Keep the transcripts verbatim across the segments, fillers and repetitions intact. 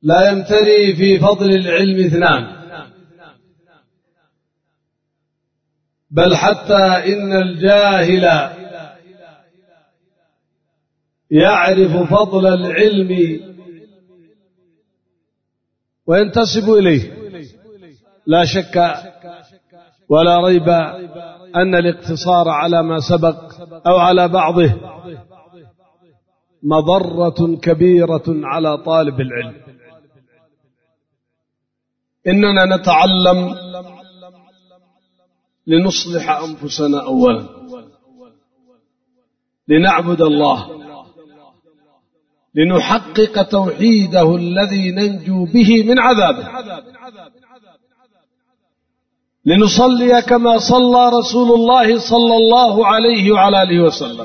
لا يمتري في فضل العلم اثنان، بل حتى إن الجاهل يعرف فضل العلم وينتسب إليه. لا شك ولا ريب أن الاقتصار على ما سبق أو على بعضه مضرة كبيرة على طالب العلم. إننا نتعلم لنصلح أنفسنا أولا، لنعبد الله، لنحقق توحيده الذي ننجو به من عذابه، لنصلي كما صلى رسول الله صلى الله عليه وعلى آله وسلم،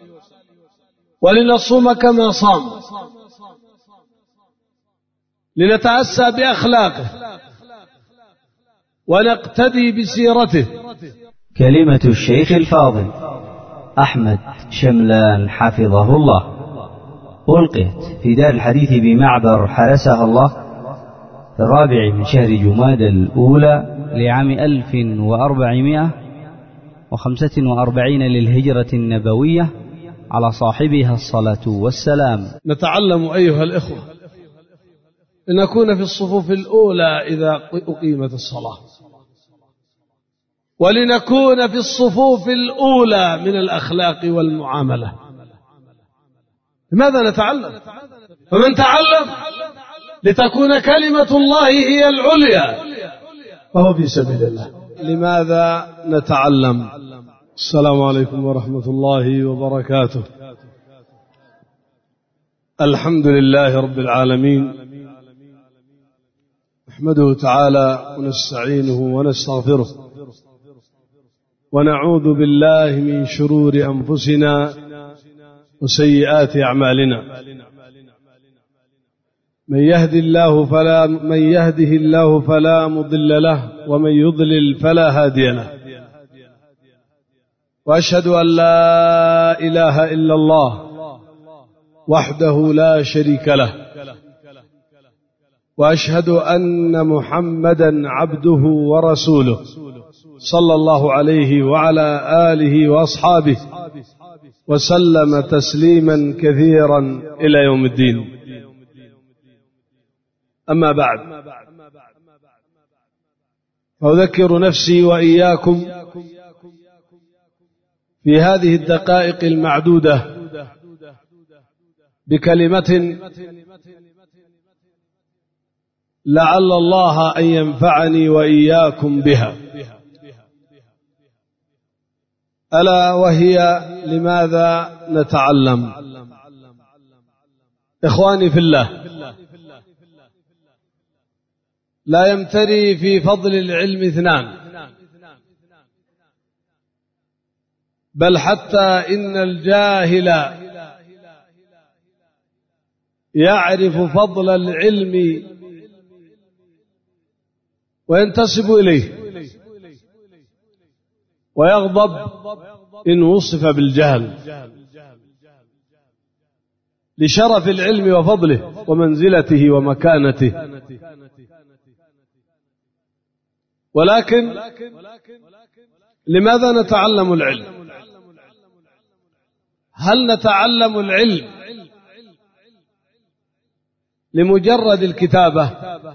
ولنصوم كما صام، لنتأسى بأخلاقه ونقتدي بسيرته. كلمة الشيخ الفاضل أحمد شملان حفظه الله ألقيت في دار الحديث بمعبر حرسها الله في الرابع من شهر جمادى الأولى لعام ألف وأربعمائة وخمسة وأربعين للهجرة النبوية على صاحبها الصلاة والسلام. نتعلم أيها الإخوة لنكون في الصفوف الأولى إذا أقيمت الصلاة، ولنكون في الصفوف الأولى من الأخلاق والمعاملة. لماذا نتعلم؟ فمن تعلم لتكون كلمة الله هي العليا فهو في سبيل الله. لماذا نتعلم؟ السلام عليكم ورحمة الله وبركاته. الحمد لله رب العالمين، نحمده تعالى ونستعينه ونستغفره، ونعوذ بالله من شرور أنفسنا وسيئات أعمالنا. من يهدي الله فلا من يهده الله فلا مضل له، ومن يضلل فلا هادي له. وأشهد أن لا إله إلا الله وحده لا شريك له، وأشهد أن محمدا عبده ورسوله صلى الله عليه وعلى آله وأصحابه وسلم تسليما كثيرا إلى يوم الدين. أما بعد، فأذكر نفسي وإياكم في هذه الدقائق المعدودة بكلمة لعل الله أن ينفعني وإياكم بها، ألا وهي لماذا نتعلم؟ إخواني في الله، لا يمتري في فضل العلم اثنان، بل حتى إن الجاهل يعرف فضل العلم وينتسب إليه، ويغضب إن وصف بالجهل لشرف العلم وفضله ومنزلته ومكانته. ولكن لماذا نتعلم العلم؟ هل نتعلم العلم لمجرد الكتابة،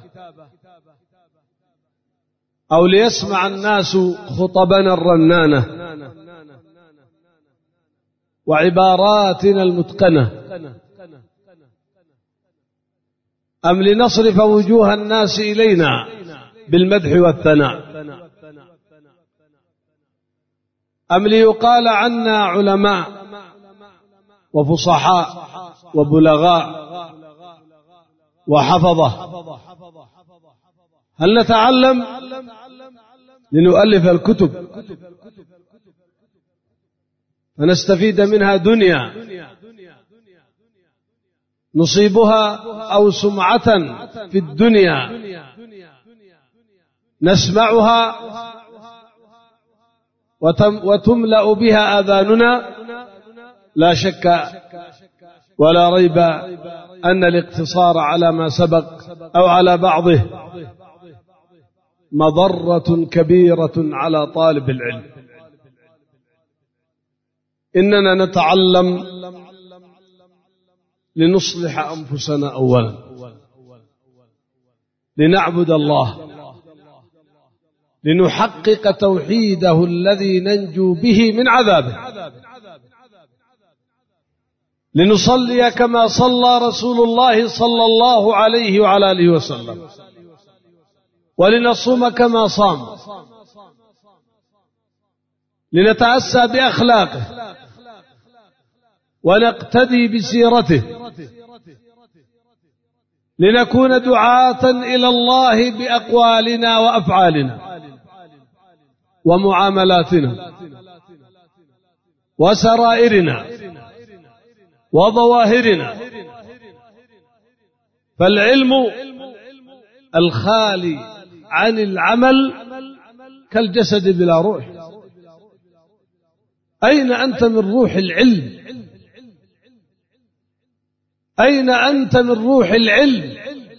أو ليسمع الناس خطبنا الرنانة وعباراتنا المتقنة، أم لنصرف وجوه الناس إلينا بالمدح والثناء، أم ليقال عنا علماء وفصحاء وبلغاء وحفظة؟ هل نتعلم لنؤلف الكتب فنستفيد منها دنيا نصيبها، أو سمعة في الدنيا نسمعها وتملأ بها آذاننا؟ لا شك ولا ريب أن الاقتصار على ما سبق أو على بعضه مضرة كبيرة على طالب العلم. إننا نتعلم لنصلح أنفسنا أولا، لنعبد الله، لنحقق توحيده الذي ننجو به من عذابه، لنصلي كما صلى رسول الله صلى الله عليه وعلى آله وسلم، ولنصوم كما صام، لنتأسى بأخلاقه ونقتدي بسيرته، لنكون دعاة إلى الله بأقوالنا وأفعالنا ومعاملاتنا وسرائرنا وظواهرنا. فالعلم الخالي عن العمل كالجسد بلا روح. أين أنت من روح العلم؟ أين أنت من روح العلم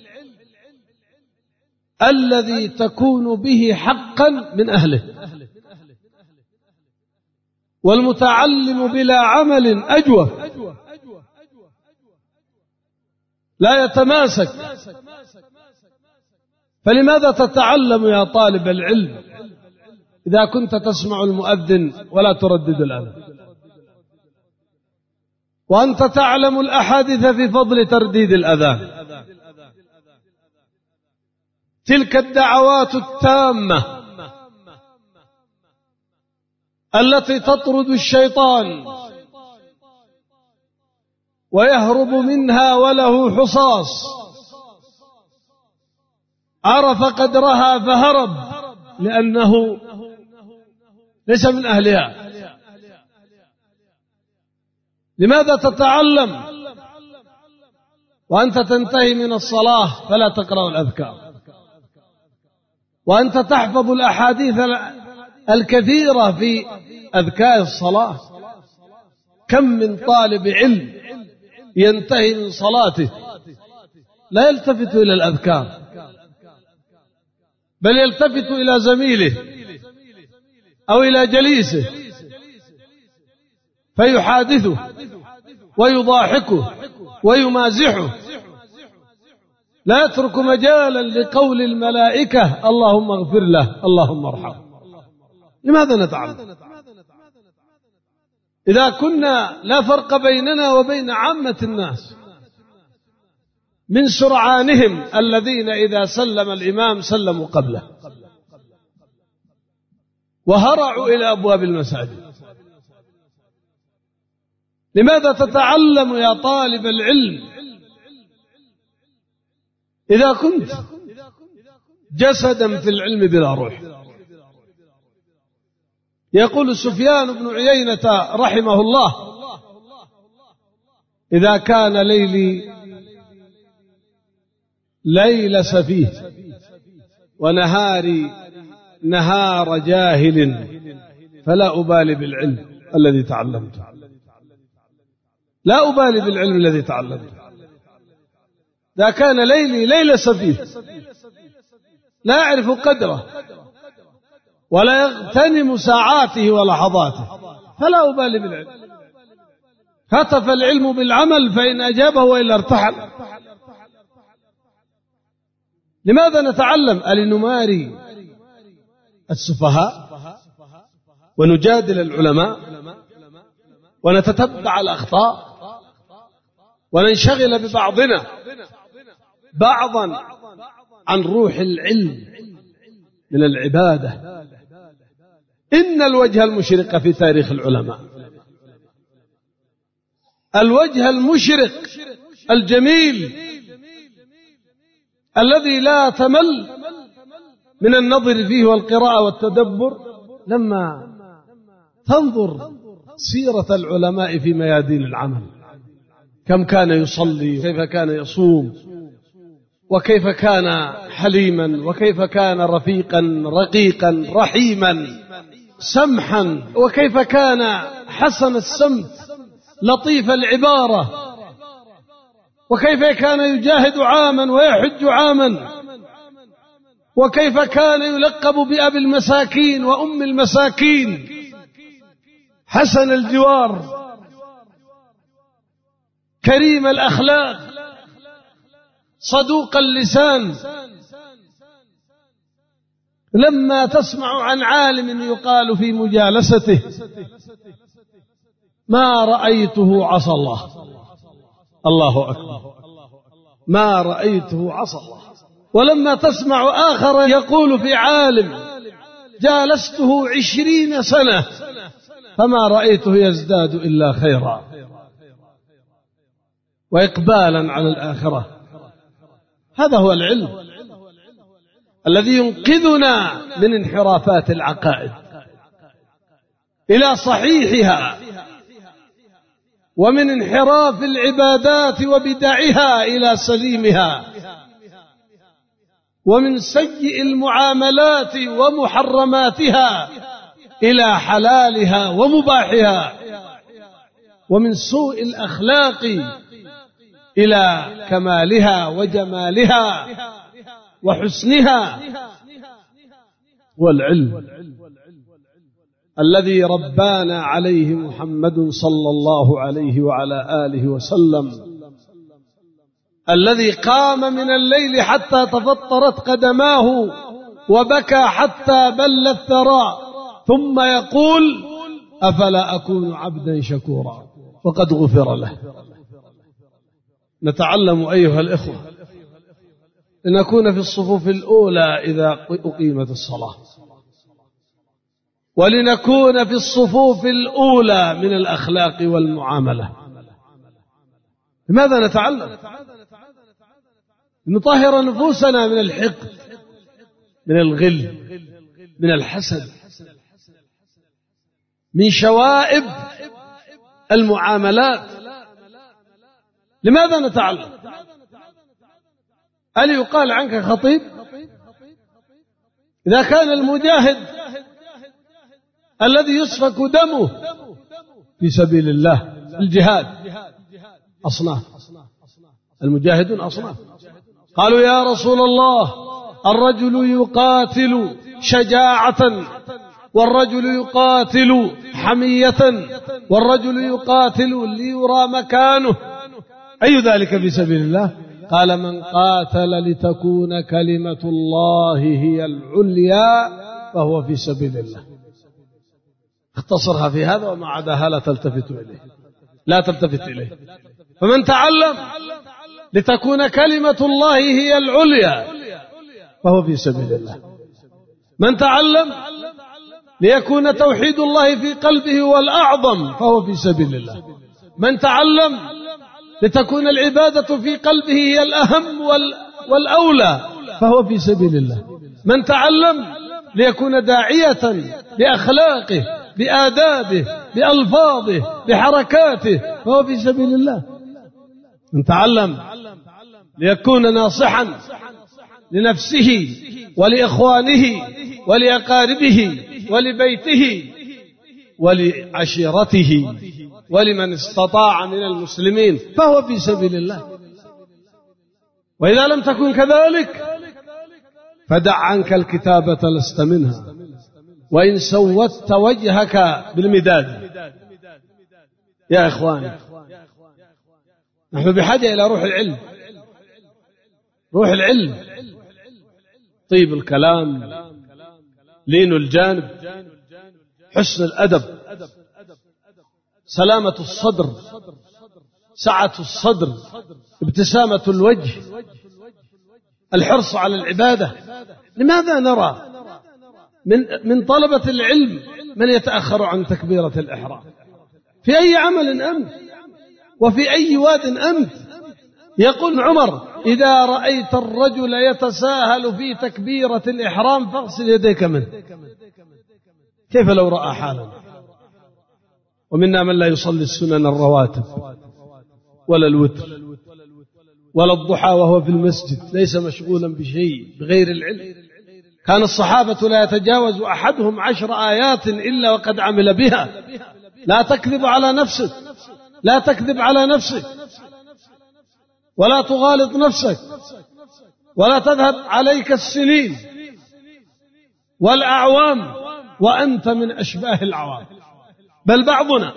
الذي تكون به حقا من أهله؟ والمتعلم بلا عمل أجوف، لا يتماسك. فلماذا تتعلم يا طالب العلم إذا كنت تسمع المؤذن ولا تردد الأذان، وأنت تعلم الأحاديث في فضل ترديد الأذان؟ تلك الدعوات التامة التي تطرد الشيطان ويهرب منها وله حصاص، عرف قدرها فهرب لأنه ليس من أهلها. لماذا تتعلم وأنت تنتهي من الصلاة فلا تقرأ الأذكار، وأنت تحفظ الأحاديث الكثيرة في أذكار الصلاة؟ كم من طالب علم ينتهي من صلاته لا يلتفت إلى الأذكار، بل يلتفت إلى زميله أو إلى جليسه فيحادثه ويضاحكه ويمازحه، لا يترك مجالا لقول الملائكة اللهم اغفر له اللهم ارحمه. لماذا نتعلم إذا كنا لا فرق بيننا وبين عامة الناس من سرعانهم الذين إذا سلم الإمام سلموا قبله وهرعوا إلى أبواب المساجد؟ لماذا تتعلم يا طالب العلم إذا كنت جسدا في العلم بلا روح؟ يقول سفيان بن عيينة رحمه الله: إذا كان ليلي ليل سفيه ونهاري نهار جاهل فلا أبالي بالعلم الذي تعلمته. لا أبالي بالعلم الذي تعلمته. إذا كان ليلي ليل سفيه لا يعرف قدره ولا يغتنم ساعاته ولحظاته فلا أبالي بالعلم. هتف العلم بالعمل فإن أجابه وإلا ارتحل. لماذا نتعلم؟ ألنماري السفهاء ونجادل العلماء ونتتبع الأخطاء وننشغل ببعضنا بعضا عن روح العلم من العبادة؟ إن الوجه المشرق في تاريخ العلماء، الوجه المشرق الجميل الذي لا تمل من النظر فيه والقراءة والتدبر لما تنظر سيرة العلماء في ميادين العمل، كم كان يصلي وكيف كان يصوم وكيف كان حليما وكيف كان رفيقا رقيقا رحيما سمحا وكيف كان حسن السمت لطيف العبارة وكيف كان يجاهد عاما ويحج عاما، وكيف كان يلقب بأبي المساكين وأم المساكين، حسن الجوار، كريم الأخلاق، صدوق اللسان. لما تسمع عن عالم يقال في مجالسته ما رأيته عصى الله، الله أكبر، ما رأيته عصى الله. ولما تسمع آخر يقول في عالم جالسته عشرين سنة فما رأيته يزداد إلا خيرا وإقبالا على الآخرة. هذا هو العلم الذي ينقذنا من انحرافات العقائد إلى صحيحها، ومن انحراف العبادات وبدعها إلى سليمها، ومن سيء المعاملات ومحرماتها إلى حلالها ومباحها، ومن سوء الأخلاق إلى كمالها وجمالها وحسنها. والعلم الذي ربانا عليه محمد صلى الله عليه وعلى آله وسلم، الذي قام من الليل حتى تفطرت قدماه وبكى حتى بل الثرى ثم يقول أفلا أكون عبدا شكورا وقد غفر له. نتعلم أيها الإخوة لنكون في الصفوف الأولى إذا أقيمت الصلاة، ولنكون في الصفوف الأولى من الأخلاق والمعاملة. لماذا نتعلم؟ نطهر نفوسنا من الحقد، من الغل، من الحسد، من شوائب المعاملات. لماذا نتعلم؟ هل يقال عنك خطيب؟ إذا كان المجاهد الذي يسفك دمه في سبيل الله، الجهاد أصناف، المجاهدون أصناف. قالوا يا رسول الله الرجل يقاتل شجاعة، والرجل يقاتل حمية، والرجل يقاتل ليرى مكانه، أي ذلك في سبيل الله؟ قال من قاتل لتكون كلمة الله هي العليا فهو في سبيل الله. اختصرها في هذا وما عداها لا تلتفت إليه، لا تلتفت إليه. فمن تعلم لتكون كلمة الله هي العليا فهو في سبيل الله. من تعلم ليكون توحيد الله في قلبه والأعظم فهو في سبيل الله. من تعلم لتكون العبادة في قلبه هي الأهم والأولى فهو في سبيل الله. من تعلم ليكون داعية بأخلاقه، بآدابه، بألفاظه، بحركاته فهو في سبيل الله. من تعلم ليكون ناصحا لنفسه ولإخوانه ولأقاربه ولبيته ولعشيرته ولمن استطاع من المسلمين فهو في سبيل الله. وإذا لم تكن كذلك فدع عنك الكتابة لست منها، وإن سودت وجهك بالمداد. يا إخواني نحن بحاجة إلى روح العلم، روح العلم، طيب الكلام، لين الجانب، حسن الأدب، سلامة الصدر، سعة الصدر، ابتسامة الوجه، الحرص على العبادة. لماذا نرى من من طلبة العلم من يتأخر عن تكبيرة الإحرام؟ في أي عمل أنت؟ وفي أي واد أنت؟ يقول عمر إذا رأيت الرجل يتساهل في تكبيرة الإحرام فاغسل يديك منه. كيف لو رأى حالا؟ ومنا من لا يصلي السنن الرواتب ولا الوتر ولا الضحى وهو في المسجد، ليس مشغولا بشيء بغير العلم. كان الصحابة لا يتجاوز أحدهم عشر آيات إلا وقد عمل بها. لا تكذب على نفسك، لا تكذب على نفسك. ولا تغالط نفسك، ولا تذهب عليك السنين والأعوام وأنت من أشباه العوام، بل بعضنا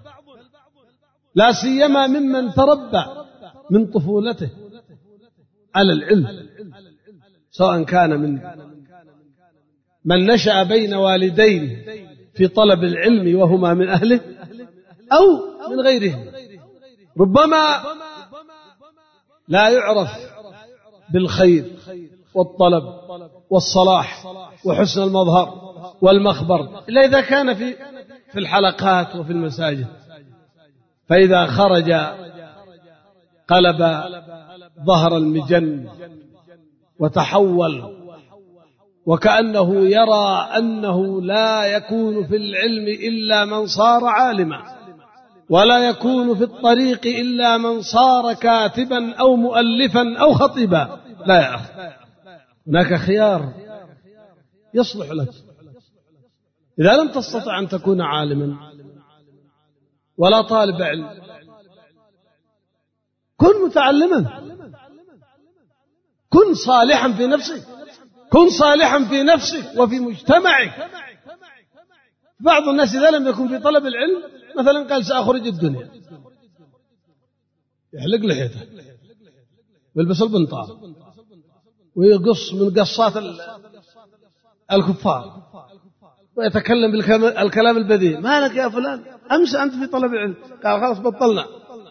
لا سيما ممن تربى من طفولته على العلم، سواء كان من من نشأ بين والدين في طلب العلم وهما من أهله أو من غيرهم، ربما لا يعرف بالخير والطلب والصلاح وحسن المظهر والمخبر إلا إذا كان في في الحلقات وفي المساجد، فإذا خرج قلب ظهر المجن وتحول وكأنه يرى أنه لا يكون في العلم إلا من صار عالما، ولا يكون في الطريق إلا من صار كاتبا أو مؤلفا أو خطيبا. لا يا أخي، هناك خيار يصلح لك. إذا لم تستطع أن تكون عالما ولا طالب علم، كن متعلما، كن صالحا في نفسك، كن صالحا في نفسك وفي مجتمعك. بعض الناس إذا لم يكن في طلب العلم مثلا قال سأخرج الدنيا، يحلق لحيته ويلبس البنطال ويقص من قصات الكفار ويتكلم بالكلام البذيء. ما لك يا فلان؟ أمس أنت في طلب العلم. قال خلاص بطلنا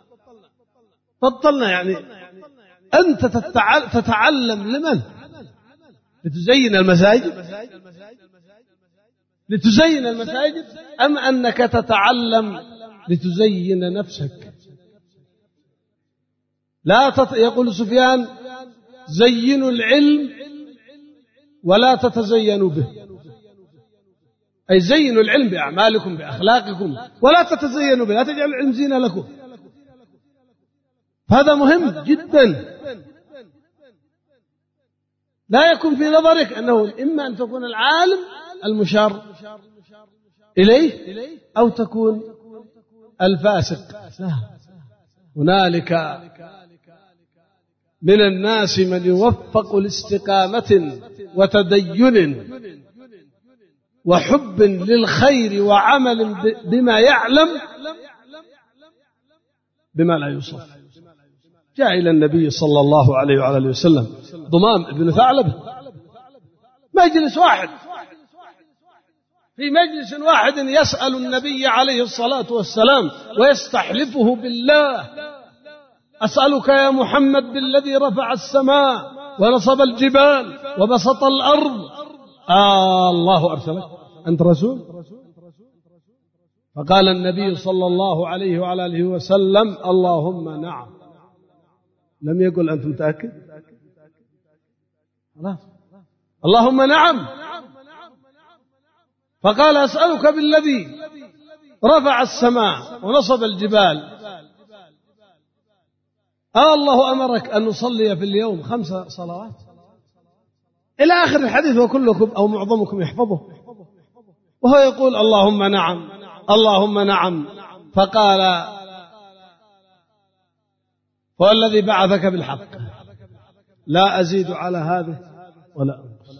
بطلنا يعني أنت تتعلم لمن؟ لتزين المساجد لتزين المساجد أم أنك تتعلم لتزين نفسك؟ لا تت... يقول سفيان زينوا العلم ولا تتزينوا به، أي زينوا العلم بأعمالكم بأخلاقكم ولا تتزينوا به، لا تجعل العلم زينة لكم. هذا مهم جدا. لا يكون في نظرك أنه إما أن تكون العالم المشار إليه أو تكون الفاسق. هنالك من الناس من يوفق لاستقامة وتدين وحب للخير وعمل بما يعلم بما لا يوصف. جاء إلى النبي صلى الله عليه وعلى اله وسلم ضمام بن ثعلبة، مجلس واحد، في مجلس واحد يسأل النبي عليه الصلاة والسلام ويستحلفه بالله: أسألك يا محمد بالذي رفع السماء ونصب الجبال وبسط الأرض، آه الله أرسلك أنت رسول؟ فقال النبي صلى الله عليه وعلى اله وسلم: اللهم نعم. لم يقل أنت متأكد؟ اللهم نعم. فقال: أسألك بالذي رفع السماء ونصب الجبال، آه الله أمرك أن نصلي في اليوم خمس صلوات إلى آخر الحديث، وكلكم أو معظمكم يحفظه، وهو يقول: اللهم نعم اللهم نعم. فقال: والذي بعثك بالحق لا أزيد على هذه ولا أنقص،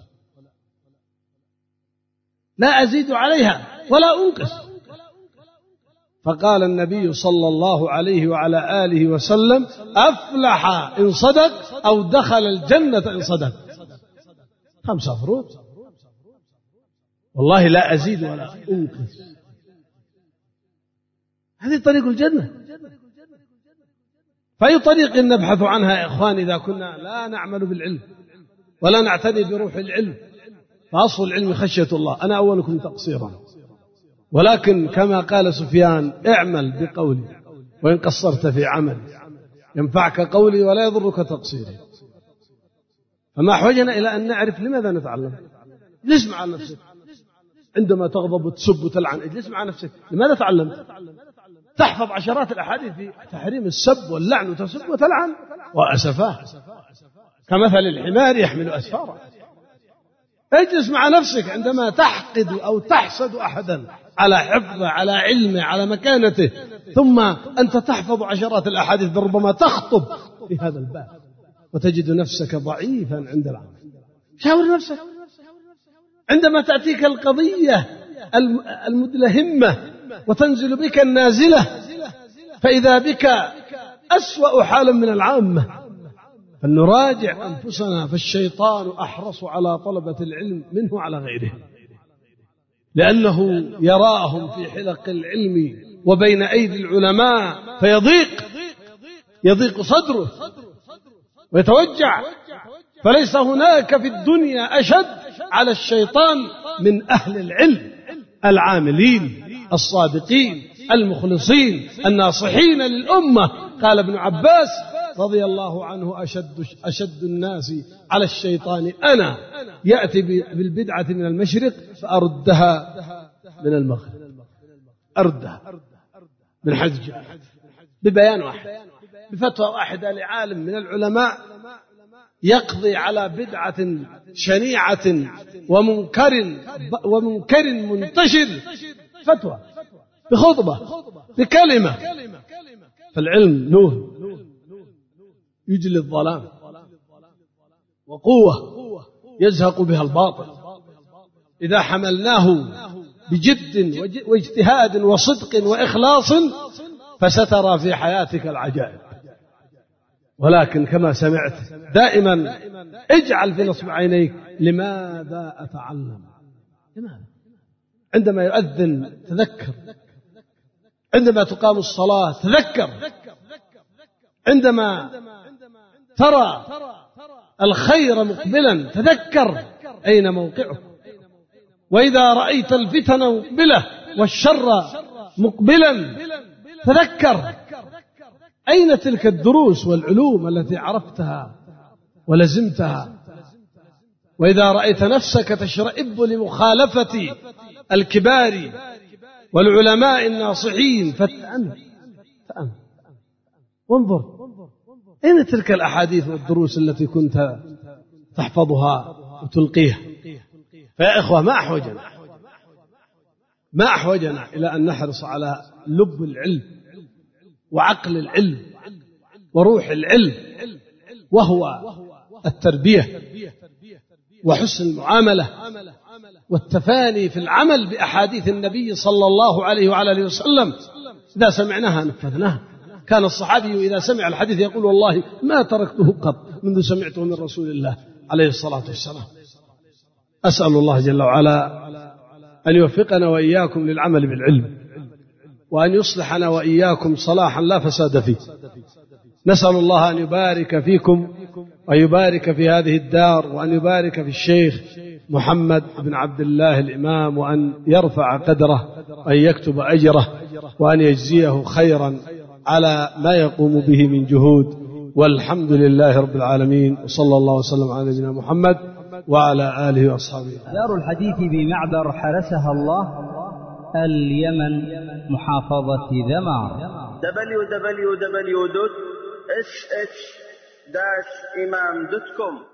لا أزيد عليها ولا أنقص. فقال النبي صلى الله عليه وعلى آله وسلم: أفلح إن صدق أو دخل الجنة إن صدق. خمسة فروض، والله لا أزيد ولا أنقص. هذه طريق الجنة. فأي طريق نبحث عنها يا إخوان إذا كنا لا نعمل بالعلم ولا نعتني بروح العلم؟ فأصل العلم خشية الله. أنا أولكم تقصيرا، ولكن كما قال سفيان: اعمل بقولي وإن قصرت في عمل ينفعك قولي ولا يضرك تقصيري. فما حوجنا إلى أن نعرف لماذا نتعلم. اجلس مع نفسك عندما تغضب وتسب وتلعن، اجلس مع نفسك لماذا تعلمت؟ تحفظ عشرات الأحاديث في تحريم السب واللعن وتسب وتلعن، وأسفاه كمثل الحمار يحمل أسفارا. اجلس مع نفسك عندما تحقد أو تحسد أحدا على حفظه، على علمه، على مكانته، ثم أنت تحفظ عشرات الأحاديث، ربما تخطب في هذا الباب وتجد نفسك ضعيفا عند العمل. شاور نفسك عندما تأتيك القضية المدلهمة وتنزل بك النازلة، فإذا بك أسوأ حالا من العامة. فلنراجع أنفسنا، فالشيطان أحرص على طلبة العلم منه على غيره، لأنه يراهم في حلق العلم وبين أيدي العلماء فيضيق يضيق صدره ويتوجع. فليس هناك في الدنيا أشد على الشيطان من أهل العلم العاملين الصادقين المخلصين الناصحين للأمة. قال ابن عباس رضي الله عنه: أشد, أشد الناس على الشيطان أنا، يأتي بالبدعة من المشرق فأردها من المغرب، أردها من حج ببيان واحد، بفتوى واحدة لعالم من العلماء يقضي على بدعة شنيعة ومنكر ومنكر منتشر، فتوى بخطبة بكلمة. فالعلم نور يجلي الظلام، وقوة يزهق بها الباطل. إذا حملناه بجد واجتهاد وصدق وإخلاص فسترى في حياتك العجائب. ولكن كما سمعت دائما اجعل في نصب عينيك: لماذا أتعلم؟ لماذا؟ عندما يؤذن تذكر، عندما تقام الصلاة تذكر، عندما ترى الخير مقبلا تذكر أين موقعه، وإذا رأيت الفتن مقبلة والشر مقبلا تذكر أين تلك الدروس والعلوم التي عرفتها ولزمتها. وإذا رأيت نفسك تشرئب لمخالفة الكبار والعلماء الناصحين فاتأمل فأمل وانظر أين تلك الأحاديث والدروس التي كنت تحفظها وتلقيها. فيا إخوة، ما أحوجنا ما أحوجنا إلى أن نحرص على لب العلم وعقل العلم وروح العلم، وهو التربية وحسن المعاملة والتفاني في العمل بأحاديث النبي صلى الله عليه وعلى آله وسلم. إذا سمعناها نفذناها. كان الصحابي إذا سمع الحديث يقول: والله ما تركته قط منذ سمعته من رسول الله عليه الصلاة والسلام. أسأل الله جل وعلا أن يوفقنا وإياكم للعمل بالعلم، وأن يصلحنا وإياكم صلاحا لا فساد فيه. نسأل الله أن يبارك فيكم ويبارك في هذه الدار، وأن يبارك في الشيخ محمد بن عبد الله الإمام، وأن يرفع قدره، وأن يكتب أجره، وأن يجزيه خيرا على ما يقوم به من جهود. والحمد لله رب العالمين، وصلى الله وسلم على نبينا محمد وعلى آله وأصحابه. دار الحديث بمعبر حرسها الله، اليمن، محافظة ذمار. دبليو دبليو دبليو دوت إس إتش داش إمام دوت كوم